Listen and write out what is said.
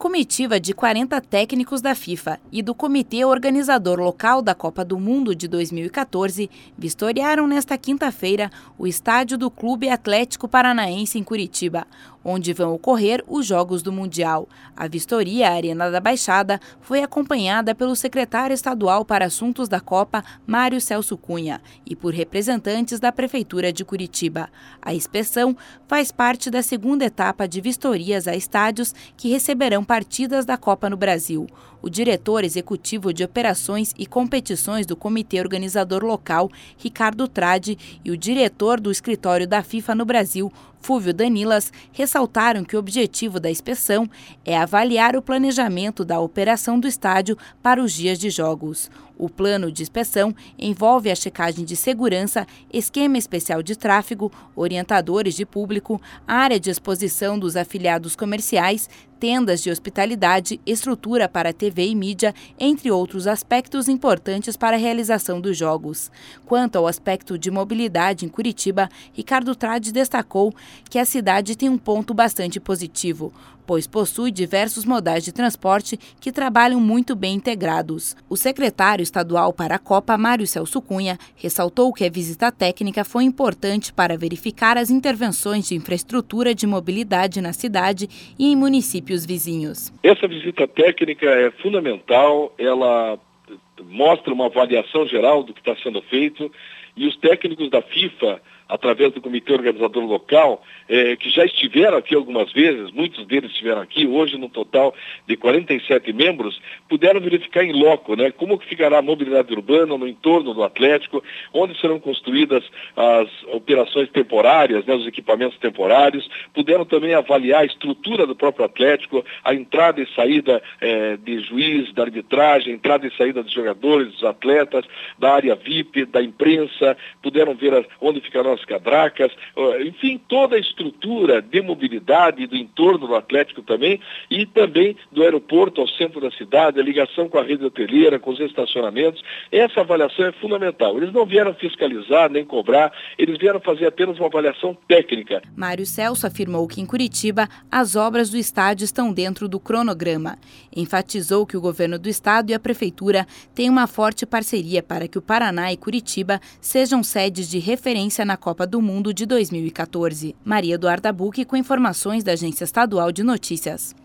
comitiva de 40 técnicos da FIFA e do Comitê Organizador Local da Copa do Mundo de 2014 vistoriaram nesta quinta-feira o estádio do Clube Atlético Paranaense em Curitiba, onde vão ocorrer os Jogos do Mundial. A vistoria à Arena da Baixada foi acompanhada pelo secretário estadual para Assuntos da Copa, Mário Celso Cunha, e por representantes da Prefeitura de Curitiba. A inspeção faz parte da segunda etapa de vistorias a estádios que receberão partidas da Copa no Brasil. O diretor executivo de operações e competições do Comitê Organizador Local, Ricardo Tradi, e o diretor do escritório da FIFA no Brasil, Fúvio Danilas, ressaltaram que o objetivo da inspeção é avaliar o planejamento da operação do estádio para os dias de jogos. O plano de inspeção envolve a checagem de segurança, esquema especial de tráfego, orientadores de público, área de exposição dos afiliados comerciais, tendas de hospitalidade, estrutura para TV e mídia, entre outros aspectos importantes para a realização dos jogos. Quanto ao aspecto de mobilidade em Curitiba, Ricardo Tradi destacou que a cidade tem um ponto bastante positivo, pois possui diversos modais de transporte que trabalham muito bem integrados. O secretário estadual para a Copa, Mário Celso Cunha, ressaltou que a visita técnica foi importante para verificar as intervenções de infraestrutura de mobilidade na cidade e em municípios vizinhos. Essa visita técnica é fundamental, ela mostra uma avaliação geral do que está sendo feito e os técnicos da FIFA, através do Comitê Organizador Local, que já estiveram aqui algumas vezes, muitos deles estiveram aqui, hoje no total de 47 membros, puderam verificar em loco, né, como que ficará a mobilidade urbana no entorno do Atlético, onde serão construídas as operações temporárias, né, os equipamentos temporários, puderam também avaliar a estrutura do próprio Atlético, a entrada e saída de juiz, da arbitragem, entrada e saída dos jogadores, dos atletas, da área VIP, da imprensa, puderam ver onde ficarão as cadracas, enfim, toda a estrutura de mobilidade do entorno do Atlético também, e também do aeroporto ao centro da cidade, a ligação com a rede hoteleira, com os estacionamentos. Essa avaliação é fundamental. Eles não vieram fiscalizar nem cobrar, eles vieram fazer apenas uma avaliação técnica. Mário Celso afirmou que em Curitiba as obras do estádio estão dentro do cronograma. Enfatizou que o governo do estado e a prefeitura têm uma forte parceria para que o Paraná e Curitiba sejam sedes de referência na Copa do Mundo de 2014. Maria Eduarda Bucchi com informações da Agência Estadual de Notícias.